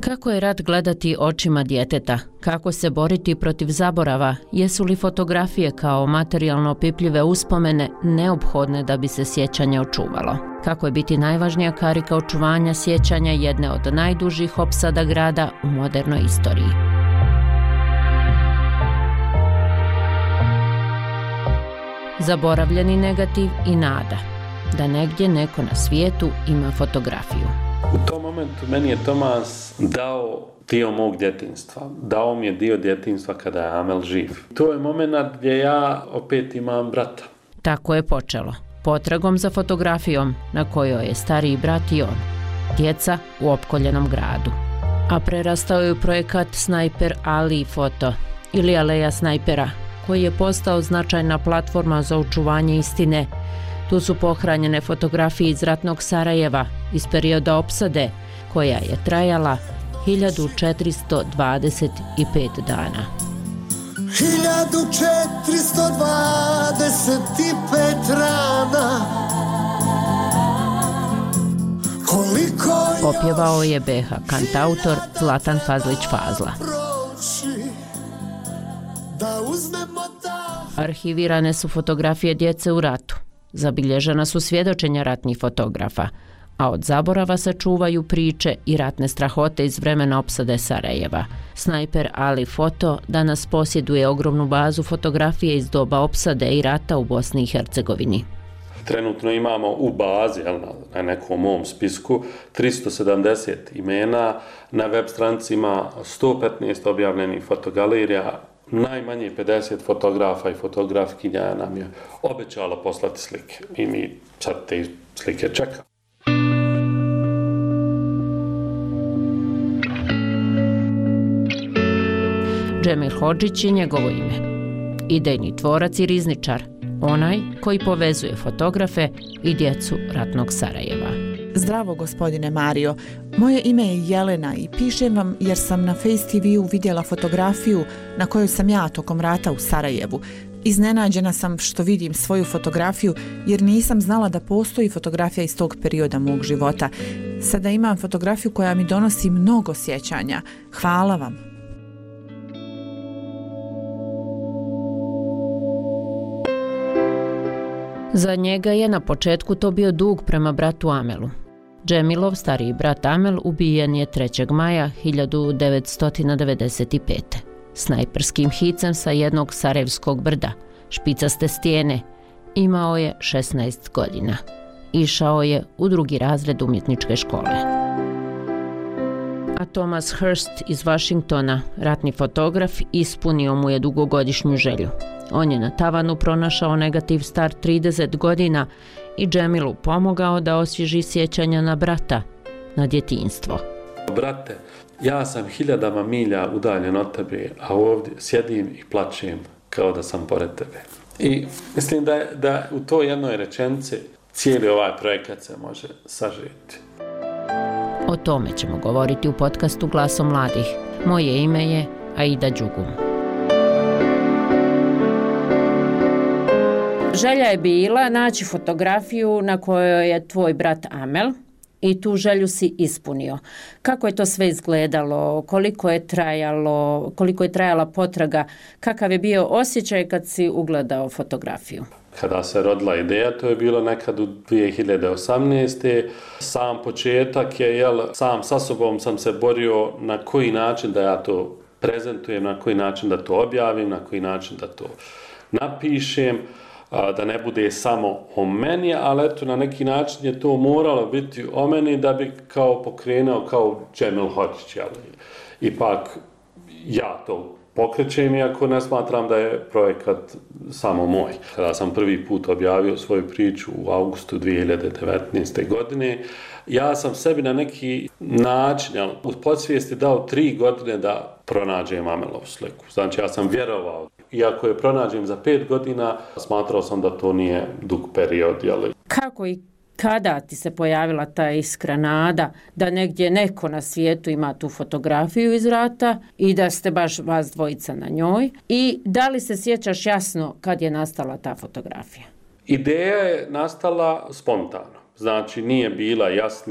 Kako je rat gledati očima djeteta? Kako se boriti protiv zaborava? Jesu li fotografije kao materijalno opipljive uspomene neophodne da bi se sjećanje očuvalo? Kako je biti najvažnija karika očuvanja sjećanja jedne od najdužih opsada grada u modernoj istoriji? Zaboravljeni negativ i nada da negdje neko na svijetu ima fotografiju. U tom momentu meni je Tomas dao dio mog djetinjstva. Dao mi je dio djetinjstva kada je Amel živ. To je moment gdje ja opet imam brata. Tako je počelo. Potragom za fotografijom na kojoj je stariji brat i on. Djeca u opkoljenom gradu. A prerastao je u projekat Snajper Ali foto ili Aleja snajpera, koji je postao značajna platforma za očuvanje istine. Tu su pohranjene fotografije iz ratnog Sarajeva iz perioda opsade, koja je trajala 1425 dana. 1425 rana. Opjevao je BH kantautor Zlatan Fazlić Fazla. Arhivirane su fotografije djece u ratu. Zabilježena su svjedočenja ratnih fotografa, a od zaborava se čuvaju priče i ratne strahote iz vremena opsade Sarajeva. Snajper Ali foto danas posjeduje ogromnu bazu fotografije iz doba opsade i rata u Bosni i Hercegovini. Trenutno imamo u bazi, na nekom mom spisku, 370 imena, na web stranicima 115 objavljenih fotogalerija, najmanje 50 fotografa i fotografkinja nam je obećala poslati slike i mi sad te slike čekamo. Džemil Hodžić je njegovo ime. Idejni tvorac i rizničar, onaj koji povezuje fotografe i djecu ratnog Sarajeva. Zdravo, gospodine Mario. Moje ime je Jelena i pišem vam jer sam na Face TV-u vidjela fotografiju na kojoj sam ja tokom rata u Sarajevu. Iznenađena sam što vidim svoju fotografiju jer nisam znala da postoji fotografija iz tog perioda mog života. Sada imam fotografiju koja mi donosi mnogo sjećanja. Hvala vam. Za njega je na početku to bio dug prema bratu Amelu. Džemilov stariji brat Amel ubijen je 3. maja 1995. Snajperskim hicem sa jednog sarajevskog brda, špicaste stijene. Imao je 16 godina. Išao je u 2. razred umjetničke škole. A Thomas Hurst iz Washingtona, ratni fotograf, ispunio mu je dugogodišnju želju. On je na tavanu pronašao negativ star 30 godina i Džemilu pomogao da osvježi sjećanja na brata, na djetinjstvo. Brate, ja sam 1000 milja udaljen od tebe, a ovdje sjedim i plačem kao da sam pored tebe. I mislim da u toj jednoj rečenici cijeli ovaj projekat se može sažeti. O tome ćemo govoriti u podcastu Glasom mladih. Moje ime je Aida Đugum. Želja je bila naći fotografiju na kojoj je tvoj brat Amel i tu želju si ispunio. Kako je to sve izgledalo, koliko je trajala potraga, kakav je bio osjećaj kad si ugledao fotografiju? Kada se rodila ideja, to je bilo nekad u 2018. Sam početak je, sam sa sobom sam se borio na koji način da ja to prezentujem, na koji način da to objavim, na koji način da to napišem, da ne bude samo o meni, ali eto, na neki način je to moralo biti o meni da bi kao pokrenuo kao Džemil Hodžić. Ipak ja to pokrećem, iako ne smatram da je projekat samo moj. Kada sam prvi put objavio svoju priču u augustu 2019. godine, ja sam sebi na neki način u podsvijesti dao 3 godine da pronađem Amelovu sliku. Znači, ja sam vjerovao. Iako je pronađem za 5 godina, smatrao sam da to nije dug period. Kako i kada ti se pojavila ta iskra nada da negdje neko na svijetu ima tu fotografiju iz rata i da ste baš vas dvojica na njoj? I da li se sjećaš jasno kad je nastala ta fotografija? Ideja je nastala spontano. Znači, nije bila jasna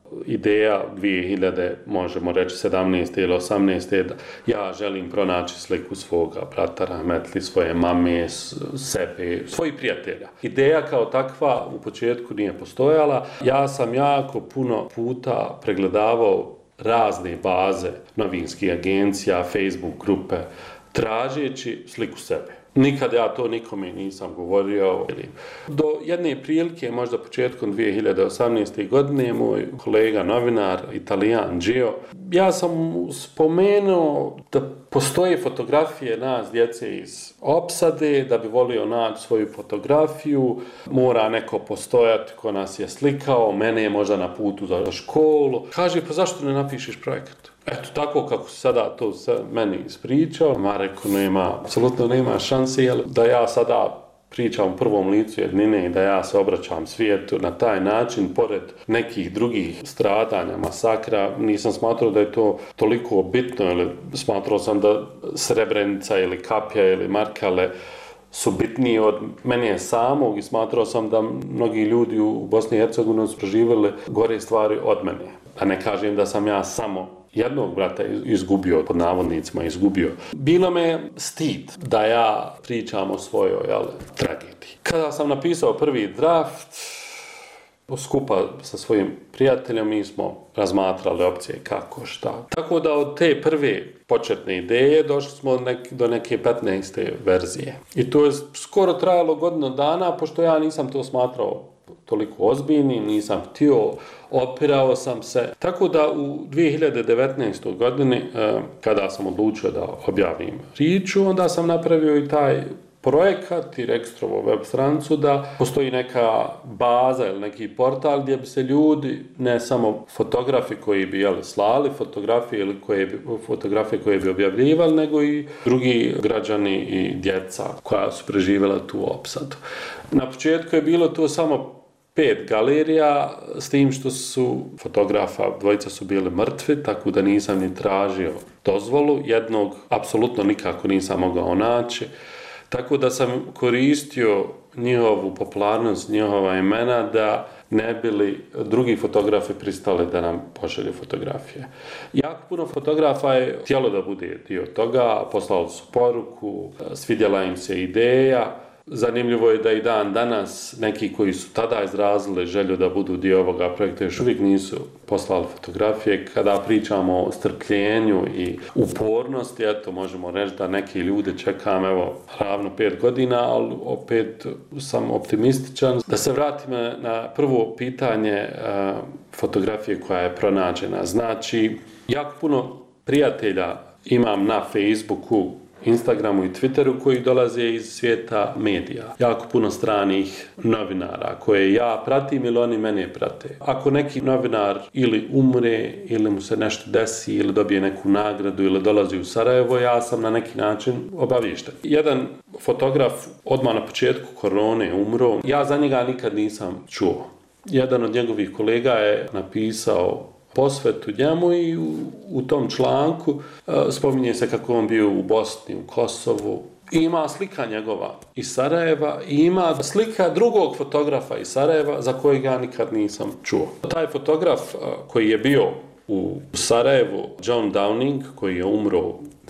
ideja 2000, možemo reći 17. ili 18. da ja želim pronaći sliku svoga brata rahmetli, svoje mame, sebe, svojih prijatelja. Ideja kao takva u početku nije postojala. Ja sam jako puno puta pregledavao razne baze novinskih agencija, Facebook grupe, tražeći sliku sebe. Nikad ja to nikome nisam govorio. Do jedne prilike, možda početkom 2018. godine, moj kolega novinar, Italijan Gio, ja sam spomenuo da postoje fotografije nas, djece iz opsade, da bi volio naći svoju fotografiju, mora neko postojati ko nas je slikao, mene je možda na putu za školu. Kaže, pa zašto ne napišeš projekat? Eto, tako kako se sada to meni ispričao, ma rekao, apsolutno nema šanse, da ja sada pričam u prvom licu jednine i da ja se obraćam svijetu na taj način, pored nekih drugih stradanja, masakra, nisam smatrao da je to toliko bitno, ili smatrao sam da Srebrenica ili Kapja ili Markale su bitniji od mene samog i smatrao sam da mnogi ljudi u Bosni i Hercegovini su proživjeli gore stvari od mene. A ne kažem da sam ja samo jednog brata izgubio, pod navodnicima izgubio. Bilo me stid da ja pričam o svojoj tragediji. Kada sam napisao prvi draft, skupa sa svojim prijateljom, mi smo razmatrali opcije kako, šta. Tako da od te prve početne ideje došli smo do neke 15. verzije. I to je skoro trajalo godinu dana, pošto ja nisam to smatrao toliko ozbiljnim, nisam htio, opirao sam se. Tako da u 2019. godini, kada sam odlučio da objavim priču, onda sam napravio i taj projekat i registrovo web stranicu da postoji neka baza ili neki portal gdje bi se ljudi, ne samo fotografi koji bi slali fotografije ili fotografije koje bi objavljivali, nego i drugi građani i djeca koja su preživjela tu opsadu. Na početku je bilo to samo 5 galerija, s tim što su fotografa, dvojica su bili mrtvi, tako da nisam ni tražio dozvolu, jednog apsolutno nikako nisam mogao naći. Tako da sam koristio njihovu popularnost, njihova imena da ne bili drugi fotografi pristali da nam pošalju fotografije. Jako puno fotografa je htjelo da bude dio toga, poslali su poruku, svidjela im se ideja. Zanimljivo je da i dan danas neki koji su tada izrazili želju da budu dio ovoga projekta još uvijek nisu poslali fotografije. Kada pričamo o strpljenju i upornosti, eto možemo reći da neki ljude čekam ravno 5 godina, ali opet sam optimističan. Da se vratim na prvo pitanje fotografije koja je pronađena. Znači, jako puno prijatelja imam na Facebooku, Instagramu i Twitteru koji dolaze iz svijeta medija. Jako puno stranih novinara koje ja pratim ili oni mene prate. Ako neki novinar ili umre ili mu se nešto desi ili dobije neku nagradu ili dolazi u Sarajevo, ja sam na neki način obaviješten. Jedan fotograf odmah na početku korone umro. Ja za njega nikad nisam čuo. Jedan od njegovih kolega je napisao posvetu njemu i u tom članku spominje se kako on bio u Bosni, u Kosovu. I ima slika njegova iz Sarajeva i ima slika drugog fotografa iz Sarajeva za kojeg ja nikad nisam čuo. Taj fotograf koji je bio u Sarajevu, John Downing, koji je umro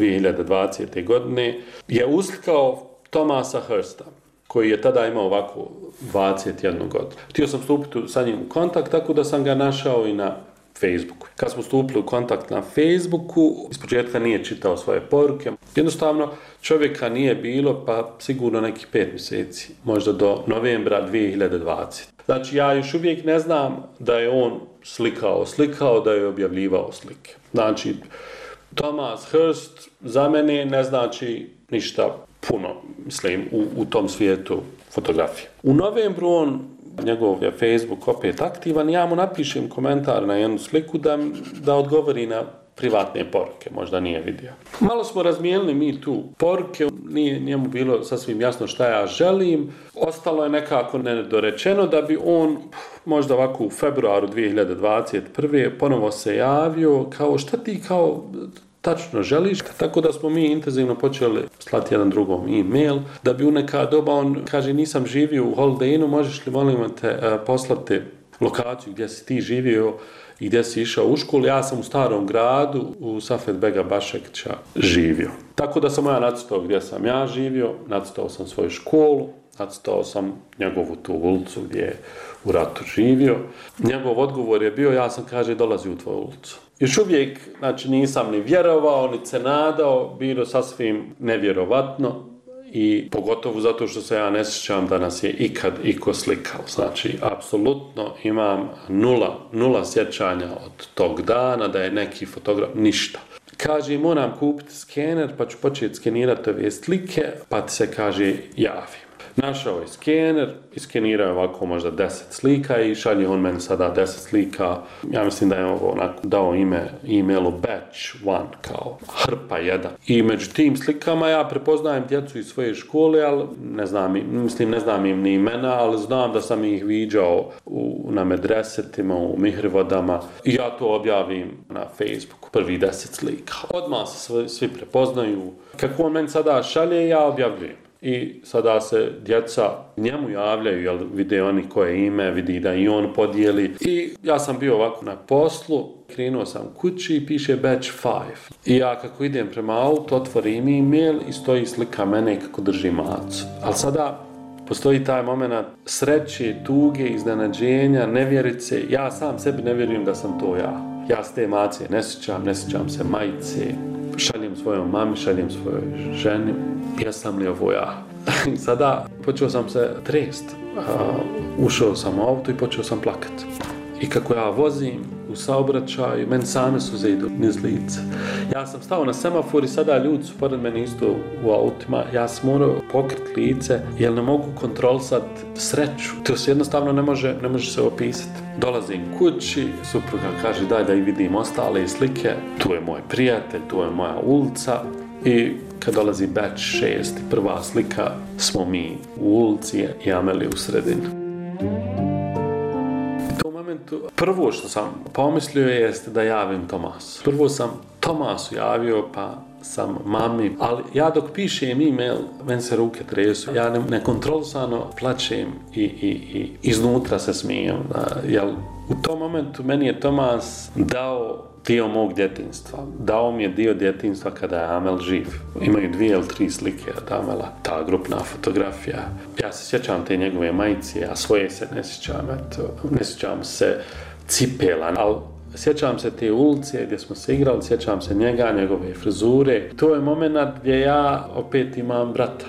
2020. godine, je uslikao Thomasa Hursta, koji je tada imao ovako 21 godinu. Htio sam stupiti sa njim u kontakt, tako da sam ga našao i na Facebooku. Kad smo stupili u kontakt na Facebooku, ispočetka nije čitao svoje poruke. Jednostavno, čovjeka nije bilo, pa sigurno nekih 5 mjeseci, možda do novembra 2020. Znači, ja još uvijek ne znam da je on slikao, da je objavljivao slike. Znači, Thomas Hurst za mene ne znači ništa puno, mislim, u tom svijetu fotografije. U novembru njegov je Facebook opet aktivan, ja mu napišem komentar na jednu sliku da odgovori na privatne poruke, možda nije vidio. Malo smo razmijenili mi tu poruke, nije njemu bilo sasvim jasno šta ja želim, ostalo je nekako nedorečeno da bi on možda ovako u februaru 2021. ponovo se javio kao šta ti kao tačno želiš, tako da smo mi intenzivno počeli slati jedan drugom e-mail, da bi u neka doba on kaže nisam živio u Holiday Innu, možeš li molim te poslati lokaciju gdje si ti živio i gdje si išao u školu. Ja sam u Starom gradu u Safet Bega Bašekća živio. Tako da sam ja nacrtao gdje sam ja živio, nacrtao sam svoju školu, nacrtao sam njegovu tu ulicu gdje je u ratu živio. Njegov odgovor je bio, ja sam, kaže, dolazi u tvoju ulicu. Još uvijek, znači, nisam ni vjerovao, ni se nadao, bilo sasvim nevjerovatno i pogotovo zato što se ja ne sjećam da nas je ikad iko slikao. Znači, apsolutno imam nula sjećanja od tog dana, da je neki fotograf, ništa. Kaže, moram kupiti skener, pa ću početi skenirati ove slike, pa ti se, kaže, javim. Našao je skener, iskenirao je ovako možda 10 slika i šalje on meni sada 10 slika. Ja mislim da je ovo dao e-mailu batch 1, kao hrpa 1. I među tim slikama ja prepoznajem djecu iz svoje škole, ali ne znam im ni imena, ali znam da sam ih viđao na medresetima, u mihrivodama. I ja to objavim na Facebooku, prvi 10 slika. Odmah se svi prepoznaju. Kako on meni sada šalje, ja objavljujem. I sada se djeca njemu javljaju, jer vide oni koje ime, vidi da i on podijeli. I ja sam bio ovako na poslu, krenuo sam kući i piše batch 5. I ja kako idem prema autu, otvorim e-mail i stoji slika mene kako drži macu. Ali sada postoji taj moment sreće, tuge, iznenađenja, nevjerice. Ja sam sebi ne vjerujem da sam to ja. Ja s te mace ne sjećam se majice. Šaljem svojoj mami, šaljem svojoj ženi. Jesam li ovo ja? Sada počeo sam se trest. Ušao sam u auto i počeo sam plakati. I kako ja vozim u saobraćaju, meni same suze idu niz lice. Ja sam stao na semafor i sada ljudi su pored mene isto u autima. Ja sam morao pokriti lice jer ne mogu kontrolisati sreću. To se jednostavno ne može se opisati. Dolazim kući, supruga kaže daj da i vidim ostale slike. Tu je moj prijatelj, tu je moja ulica. I kad dolazi batch 6, prva slika, smo mi u ulici i Ameli u sredini. U tom momentu, prvo što sam pomislio jeste da javim Tomasu. Prvo sam Tomasu javio, pa sam mami, ali ja dok pišem e-mail, meni se ruke tresu, ja nekontrolisano plačem i iznutra se smijem. Jer u tom momentu meni je Tomas dao dio mog djetinjstva. Dao mi je dio djetinjstva kada je Amel živ. Imaju 2 ili 3 slike od Amela, ta grupna fotografija. Ja se sjećam te njegove majice, a svoje se ne sjećam. Ne sjećam se cipela, ali sjećam se te ulice gdje smo se igrali, sjećam se njega, njegove frizure. To je moment gdje ja opet imam brata.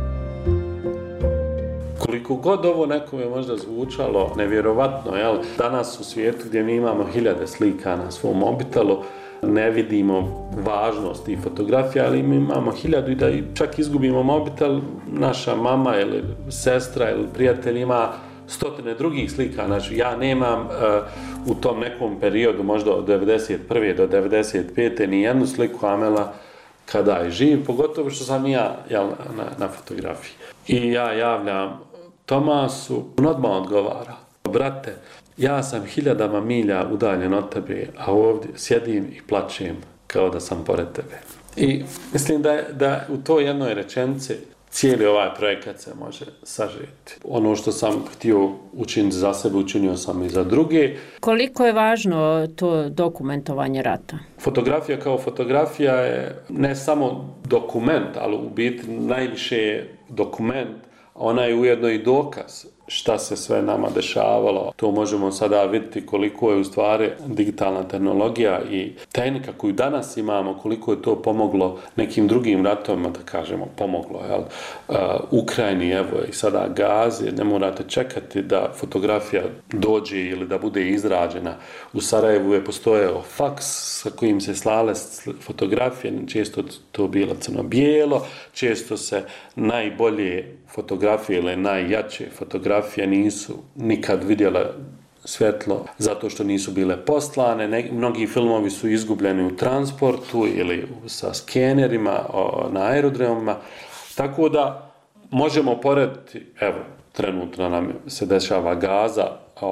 Koliko god ovo nekome možda zvučalo nevjerovatno, jel? Danas u svijetu gdje mi imamo 1000 slika na svom mobitelu, ne vidimo važnost i fotografija, ali mi imamo 1000 i da čak izgubimo mobitel, naša mama ili sestra ili prijatelj ima 100 drugih slika. Znači, ja nemam u tom nekom periodu, možda od 91. do 95. ni jednu sliku Amela kada je živ, pogotovo što sam ja na fotografiji. I ja javljam Tomasu, on odmah odgovara, brate, ja sam 1000 milja udaljen od tebe, a ovdje sjedim i plačem kao da sam pored tebe. I mislim da u toj jednoj rečenici cijeli ovaj projekat se može sažeti. Ono što sam htio učiniti za sebe, učinio sam i za druge. Koliko je važno to dokumentovanje rata? Fotografija kao fotografija je ne samo dokument, ali u biti najviše je dokument, ona je ujedno i dokaz šta se sve nama dešavalo. To možemo sada vidjeti koliko je u stvari digitalna tehnologija i tehnika koju danas imamo, koliko je to pomoglo nekim drugim ratovima, da kažemo, pomoglo. Ukrajini, evo i sada Gazi, ne morate čekati da fotografija dođe ili da bude izrađena. U Sarajevu je postojao faks sa kojim se slale fotografije, često to bilo crno-bijelo, često se najbolje fotografije ili najjače fotografije nisu nikad vidjele svjetlo zato što nisu bile poslane. Mnogi filmovi su izgubljeni u transportu ili sa skenerima na aerodromima. Tako da možemo porediti, evo, trenutno nam se dešava Gaza,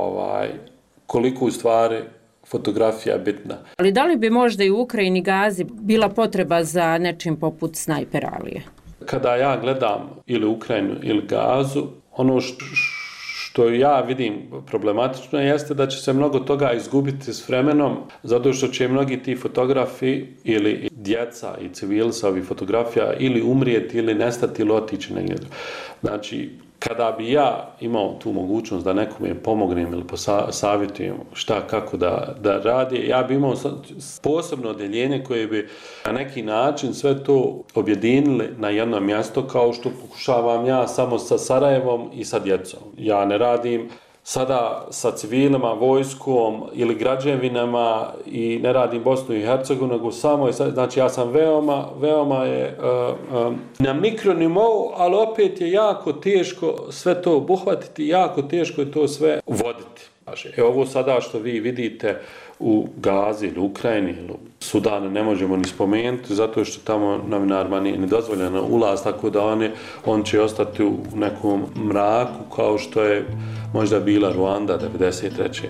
koliko u stvari fotografija je bitna. Ali da li bi možda i u Ukrajini Gazi bila potreba za nečim poput Snajper Alije? Kada ja gledam ili Ukrajinu ili Gazu, ono što ja vidim problematično jeste da će se mnogo toga izgubiti s vremenom, zato što će mnogi ti fotografi ili djeca i civili sa ovih fotografija ili umrijeti ili nestati ili otići negdje. Znači, kada bi ja imao tu mogućnost da nekome pomognem ili savjetujem šta, kako da radi, ja bi imao posebno odjeljenje koje bi na neki način sve to objedinili na jedno mjesto, kao što pokušavam ja samo sa Sarajevom i sa djecom. Ja ne radim sada sa civilima, vojskom ili građevinama i ne radim Bosnu i Hercegovinu, nego samo, znači ja sam veoma je na mikronivou, ali opet je jako teško sve to obuhvatiti, jako teško je to sve voditi. Ovo sada što vi vidite u Gazi ili Ukrajini ili Sudanu ne možemo ni spomenuti, zato što tamo novinarima nije ni dozvoljeno ulaz, tako da on će ostati u nekom mraku kao što je možda bila Ruanda 1993.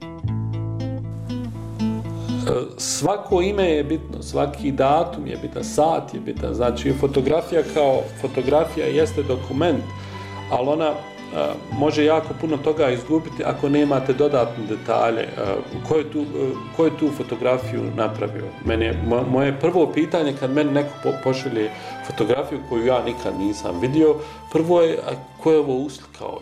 Svako ime je bitno, svaki datum je bitan, sat je bitan, znači fotografija kao fotografija jeste dokument, ali ona može jako puno toga izgubiti ako nemate dodatne detalje. Ko je tu fotografiju napravio? Moje prvo pitanje kad meni neko pošalje fotografiju koju ja nikad nisam vidio, prvo je ko je ovo uslikao?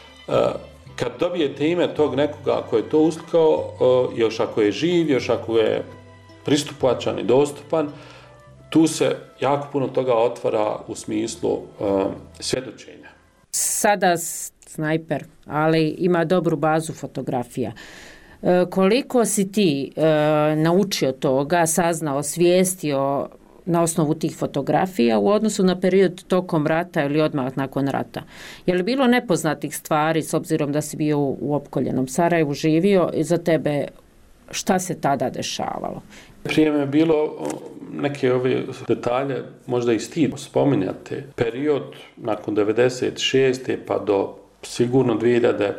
Kad dobijete ime tog nekoga ko je to uslikao, još ako je živ, još ako je pristupačan i dostupan, tu se jako puno toga otvara u smislu svjedočenja. Sada snajper, ali ima dobru bazu fotografija. Koliko si ti naučio toga, saznao, svijestio na osnovu tih fotografija u odnosu na period tokom rata ili odmah nakon rata? Je li bilo nepoznatih stvari, s obzirom da si bio u opkoljenom Sarajevu, živio, i za tebe šta se tada dešavalo? Prije me je bilo neke ove detalje, možda i stid spominjate. Period nakon 96. pa do sigurno 2017.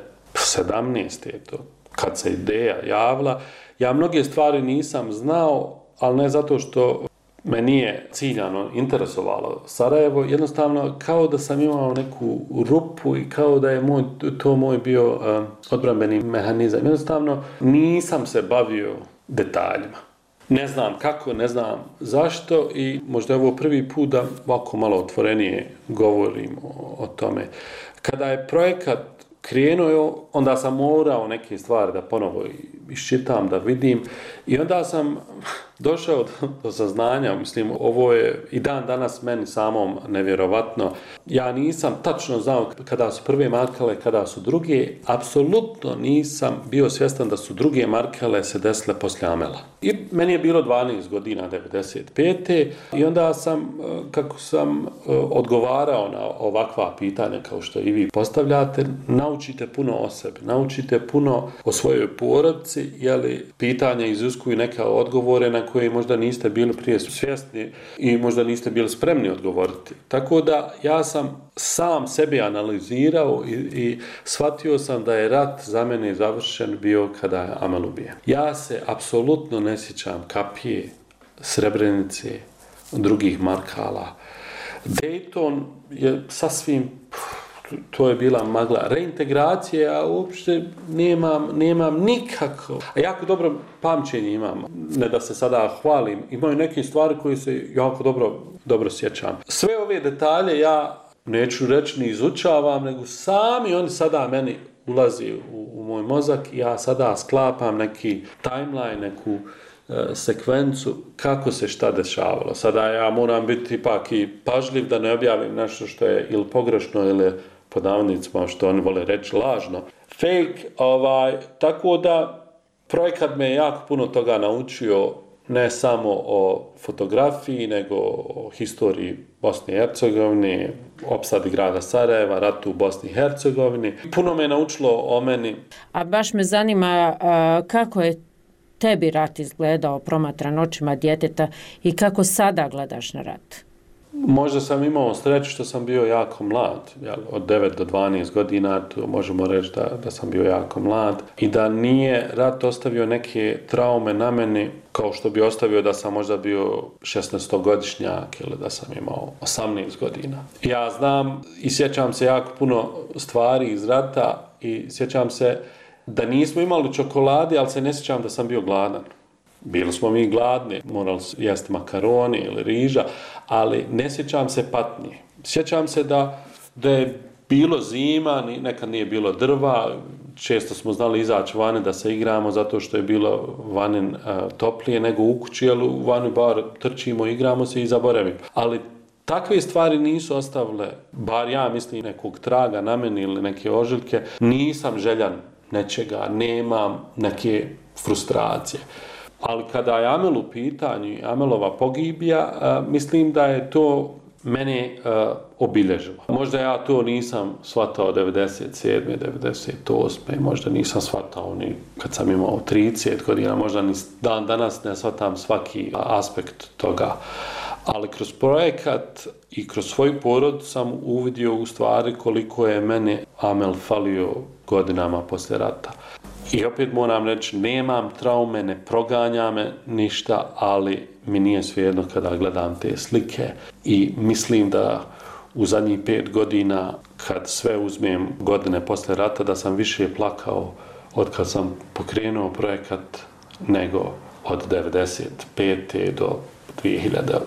to, kad se ideja javila, ja mnoge stvari nisam znao, ali ne zato što me nije ciljano interesovalo Sarajevo, jednostavno kao da sam imao neku rupu i kao da je to moj bio odbrambeni mehanizam. Jednostavno nisam se bavio detaljima. Ne znam kako, ne znam zašto i možda je ovo prvi put da ovako malo otvorenije govorim o tome. Kada je projekat krenuo, onda sam morao neke stvari da ponovo iščitam, da vidim i onda sam došao do saznanja, mislim, ovo je i dan danas meni samom nevjerovatno. Ja nisam tačno znao kada su prve markale, kada su druge, apsolutno nisam bio svjestan da su druge markale se desile poslije Amela. I meni je bilo 12 godina, 95. I onda sam, kako sam odgovarao na ovakva pitanja kao što i vi postavljate, naučite puno o sebi, naučite puno o svojoj porodici, jeli pitanja iziskuju neke odgovore na koje možda niste bili prije svjesni i možda niste bili spremni odgovoriti. Tako da ja sam sam sebi analizirao i shvatio sam da je rat za mene završen bio kada je Amel ubijen. Ja se apsolutno ne sjećam Kapije, Srebrenice, drugih markala. Dayton je sasvim, to je bila magla. Reintegracije, ja uopšte nemam nikako. A jako dobro pamćenje imam. Ne da se sada hvalim. Imaju neke stvari koje se jako dobro sjećam. Sve ove detalje ja neću reći ni izučavam, nego sami oni sada meni ulazi u moj mozak i ja sada sklapam neki timeline, neku sekvencu kako se šta dešavalo. Sada ja moram biti ipak i pažljiv da ne objavim nešto što je ili pogrešno ili pod navodnicima što oni vole reći lažno. Fake, tako da projekat me jako puno toga naučio, ne samo o fotografiji, nego o historiji Bosne i Hercegovine, opsadi grada Sarajeva, ratu u Bosni i Hercegovini. Puno me naučilo o meni. A baš me zanima kako je tebi rat izgledao promatran očima djeteta i kako sada gledaš na rat? Možda sam imao sreću što sam bio jako mlad, od 9 do 12 godina, to možemo reći da sam bio jako mlad i da nije rat ostavio neke traume na meni kao što bi ostavio da sam možda bio 16-godišnjak ili da sam imao 18 godina. Ja znam i sjećam se jako puno stvari iz rata i sjećam se da nismo imali čokolade, ali se ne sjećam da sam bio gladan. Bili smo mi gladni, morali jesti makaroni ili riža, ali ne sjećam se patnje. Sjećam se da je bilo zima, nekad nije bilo drva, često smo znali izaći vani da se igramo zato što je bilo vani toplije nego u kući, ali u vani bar trčimo, igramo se i zaboravimo. Ali takve stvari nisu ostavile, bar ja mislim, nekog traga na meni ili neke ožiljke. Nisam željan nečega, nemam neke frustracije. Ali kada je Amel u pitanju, Amelova pogibija, mislim da je to mene obilježilo. Možda ja to nisam shvatao 97. 98. Možda nisam shvatao ni kad sam imao 30 godina, možda ni dan danas ne shvatam svaki aspekt toga. Ali kroz projekat i kroz svoju porodicu sam uvidio u stvari koliko je mene Amel falio godinama poslije rata. I opet moram reći, nemam traume, ne proganja me ništa, ali mi nije svejedno kada gledam te slike i mislim da u zadnjih 5 godina, kad sve uzmem godine poslije rata, da sam više plakao od kad sam pokrenuo projekat nego od 95. do 2019.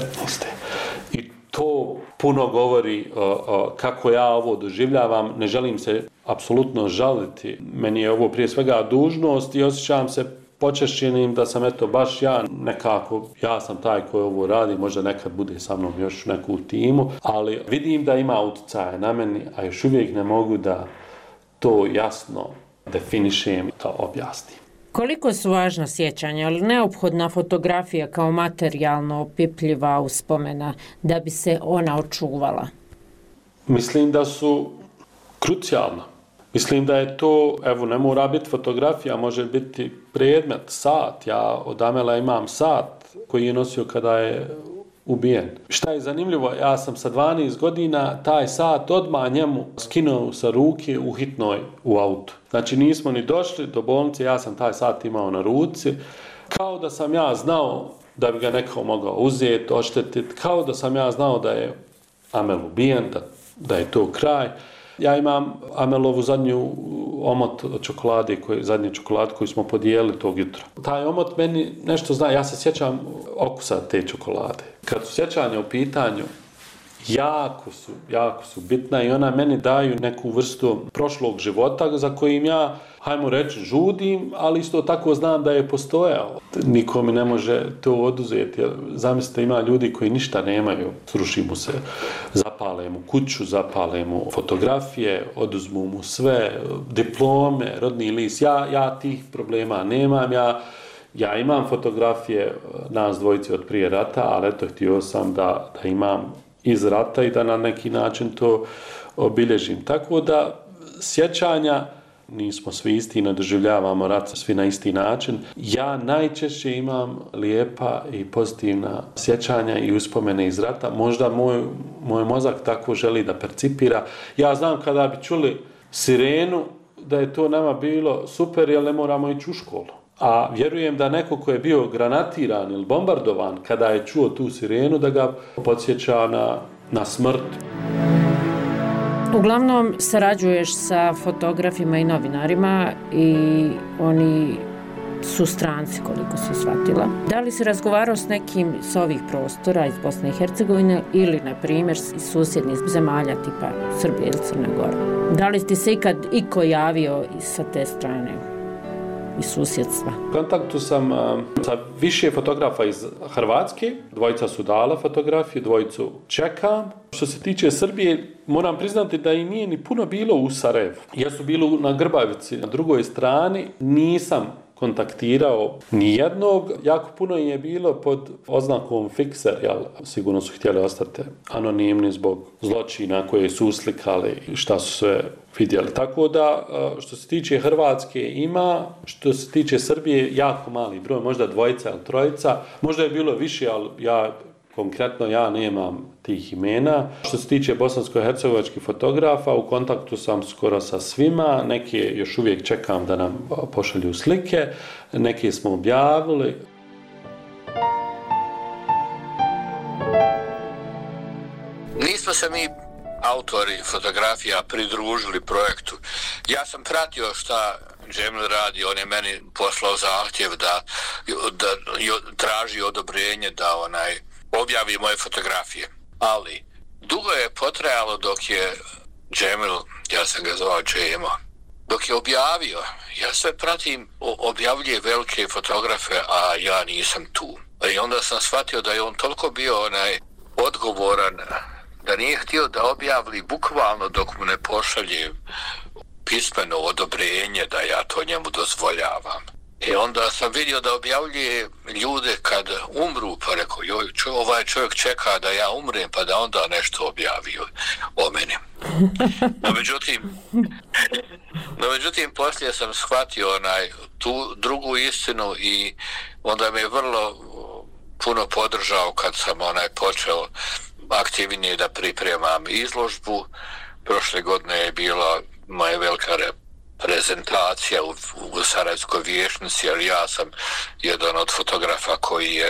I to puno govori kako ja ovo doživljavam. Ne želim se apsolutno žaliti. Meni je ovo prije svega dužnost i osjećam se počašćenim da sam baš ja nekako, ja sam taj koji ovo radi, možda nekad bude sa mnom još neku timu, ali vidim da ima utjecaja na meni, a još uvijek ne mogu da to jasno definišem i to objasnim. Koliko su važna sjećanja, ali neophodna fotografija kao materijalno opipljiva uspomena da bi se ona očuvala? Mislim da su krucijalna. Mislim da je to, evo, ne mora biti fotografija, može biti predmet, sat. Ja od Amela imam sat koji je nosio kada je ubijen. Šta je zanimljivo, ja sam sa 12 godina taj sat odmah njemu skinuo sa ruke u hitnoj u autu. Znači nismo ni došli do bolnice, ja sam taj sat imao na ruci, kao da sam ja znao da bi ga neko mogao uzeti, oštetiti, kao da sam ja znao da je Amel ubijen, da je to kraj. Ja imam Amelovu zadnju omot od čokolade, zadnji čokolad koju smo podijelili tog jutra. Taj omot meni nešto zna, ja se sjećam okusa te čokolade. Kad su sjećanja u pitanju, jako su bitna i ona meni daju neku vrstu prošlog života za kojim ja, hajmo reći, žudim, ali isto tako znam da je postojao. Niko mi ne može to oduzeti. Zamislite, ima ljudi koji ništa nemaju, sruši mu se, zapale mu kuću, zapale mu fotografije, oduzmu mu sve, diplome, rodni list. Ja tih problema nemam, ja imam fotografije nas dvojice od prije rata, ali eto, htio sam da imam iz rata i da na neki način to obilježim. Tako da sjećanja, nismo svi isti, ne doživljavamo rat svi na isti način. Ja najčešće imam lijepa i pozitivna sjećanja i uspomene iz rata. Možda moj mozak tako želi da percipira. Ja znam kada bi čuli sirenu da je to nama bilo super jer ne moramo ići u školu. A vjerujem da neko ko je bio granatiran ili bombardovan, kada je čuo tu sirenu, da ga podsjeća na smrt. Uglavnom sarađuješ sa fotografima i novinarima i oni su stranci, koliko se shvatila. Da li si razgovarao s nekim s ovih prostora iz Bosne i Hercegovine ili, na primjer, iz susjednih zemalja tipa Srbije ili Crne Gore? Da li ti se ikad iko javio sa te strane? I susjedstva. U kontaktu sam sa više fotografa iz Hrvatske, dvojica su dala fotografije, dvojicu čekam. Što se tiče Srbije, moram priznati da i nije ni puno bilo u Sarajevu. Ja su bili na Grbavici, na drugoj strani, nisam kontaktirao nijednog. Jako puno je bilo pod oznakom fikser, sigurno su htjeli ostati anonimni zbog zločina koje su uslikali i šta su sve vidjeli. Tako da, što se tiče Hrvatske ima, što se tiče Srbije, jako mali broj, možda dvojica ili trojica. Možda je bilo više, ali konkretno ja nemam tih imena. Što se tiče bosansko-hercegovačkih fotografa, u kontaktu sam skoro sa svima. Neke još uvijek čekam da nam pošalju slike. Neke smo objavili. smo se mi autori fotografija pridružili projektu. Ja sam pratio šta Džemil radi, on je meni poslao zahtjev da traži odobrenje da objavi moje fotografije. Ali dugo je potrajalo dok je Džemil, ja sam ga zvao Džemo, dok je objavio. Ja sve pratim, objavljuje velike fotografe, a ja nisam tu. I onda sam shvatio da je on toliko bio odgovoran da nije htio da objavili bukvalno dok mu ne pošalje pismeno odobrenje da ja to njemu dozvoljavam. I onda sam vidio da objavljuje ljude kad umru, pa rekao, ovaj čovjek čeka da ja umrem pa da onda nešto objavi o meni. No međutim, poslije sam shvatio tu drugu istinu i onda me je vrlo puno podržao kad sam počeo aktivnije da pripremam izložbu. Prošle godine je bila moja velika prezentacija u Sarajevskoj vijećnici, jer ja sam jedan od fotografa koji je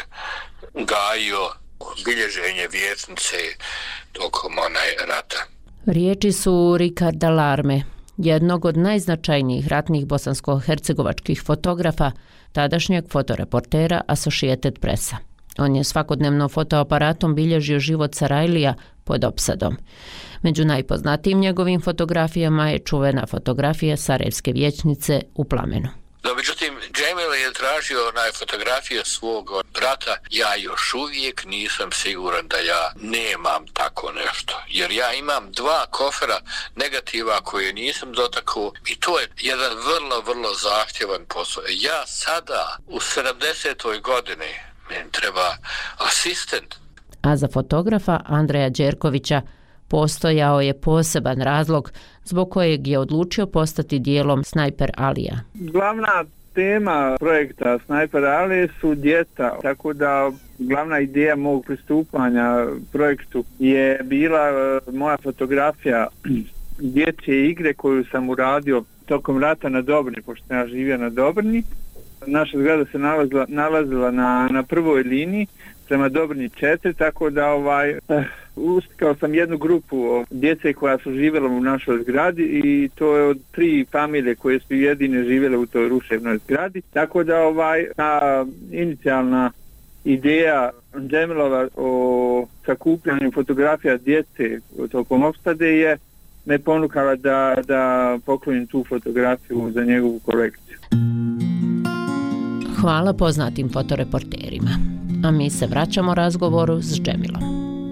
gajio bilježenje vijećnice tokom rata. Riječi su Ricarda Larme, jednog od najznačajnijih ratnih bosansko-hercegovačkih fotografa, tadašnjeg fotoreportera Associated Pressa. On je svakodnevno fotoaparatom bilježio život Sarajlija pod opsadom. Među najpoznatijim njegovim fotografijama je čuvena fotografija Sarajevske vijećnice u plamenu. No, međutim, Džemil je tražio fotografije svog brata. Ja još uvijek nisam siguran da ja nemam tako nešto. Jer ja imam 2 kofera negativa koje nisam dotakao i to je jedan vrlo, vrlo zahtjevan posao. Ja sada u 70. godini meni treba asistent. A za fotografa Andreja Đerkovića postojao je poseban razlog zbog kojeg je odlučio postati dijelom Snajper Alija. Glavna tema projekta Snajper Ali su djeca, tako da glavna ideja mog pristupanja projektu je bila moja fotografija dječje igre koju sam uradio tokom rata na Dobrni, pošto sam ja živio na Dobrni. Naša zgrada se nalazila na prvoj liniji prema Dobrni 4, tako da ustikao sam jednu grupu djece koja su živjela u našoj zgradi i to je od 3 familije koje su jedine živjele u toj ruševnoj zgradi. Tako da ta inicijalna ideja Džemilova o sakupljanju fotografija djece tokom opsade je me ponukala da poklonim tu fotografiju za njegovu kolekciju. Hvala poznatim fotoreporterima. A mi se vraćamo razgovoru s Džemilom.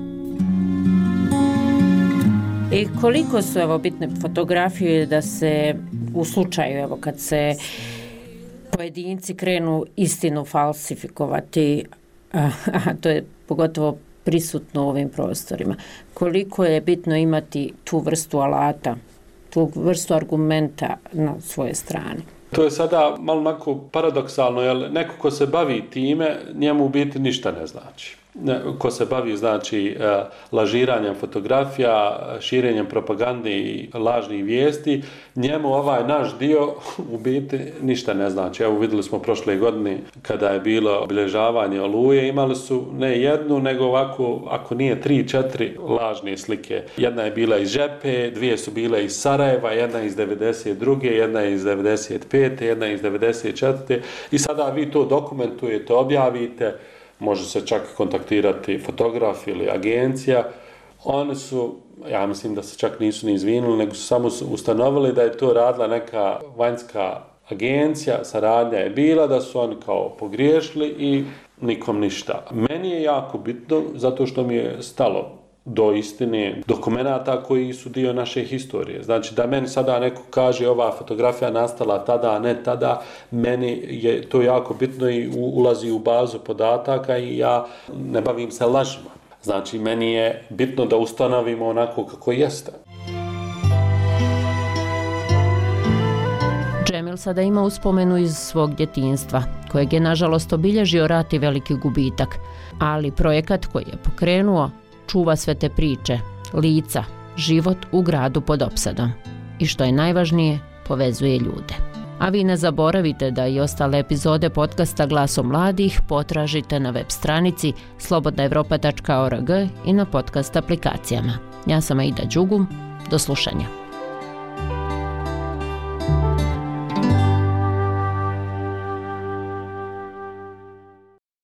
I koliko su bitne fotografije da se u slučaju kad se pojedinci krenu istinu falsifikovati, a to je pogotovo prisutno u ovim prostorima. Koliko je bitno imati tu vrstu alata, tu vrstu argumenta na svoje strane? To je sada malo onako paradoksalno, jer neko ko se bavi time, njemu u biti ništa ne znači. Ko se bavi, znači, lažiranjem fotografija, širenjem propagande i lažnih vijesti, njemu ovaj naš dio u biti ništa ne znači. Evo, vidjeli smo prošle godine kada je bilo obilježavanje Oluje, imali su ne jednu, nego ovako, ako nije 3-4 lažne slike. Jedna je bila iz Žepe, 2 su bile iz Sarajeva, jedna iz 92. jedna iz 95. jedna iz 94. I sada vi to dokumentujete, objavite, može se čak kontaktirati fotograf ili agencija. Oni su, ja mislim da se čak nisu ni izvinuli, nego su samo ustanovili da je to radila neka vanjska agencija, saradnja je bila, da su oni kao pogriješili i nikom ništa. Meni je jako bitno, zato što mi je stalo do istine dokumenata koji su dio naše historije. Znači da meni sada neko kaže ova fotografija nastala tada, a ne tada, meni je to jako bitno i ulazi u bazu podataka i ja ne bavim se lažima. Znači meni je bitno da ustanovimo onako kako jeste. Džemil sada ima uspomenu iz svog djetinjstva, kojeg je nažalost obilježio rat i veliki gubitak, ali projekat koji je pokrenuo čuva sve te priče, lica, život u gradu pod opsadom i što je najvažnije, povezuje ljude. A vi ne zaboravite da i ostale epizode podcasta Glasom mladih potražite na web stranici slobodnaevropa.org i na podcast aplikacijama. Ja sam Aida Đugum, do slušanja.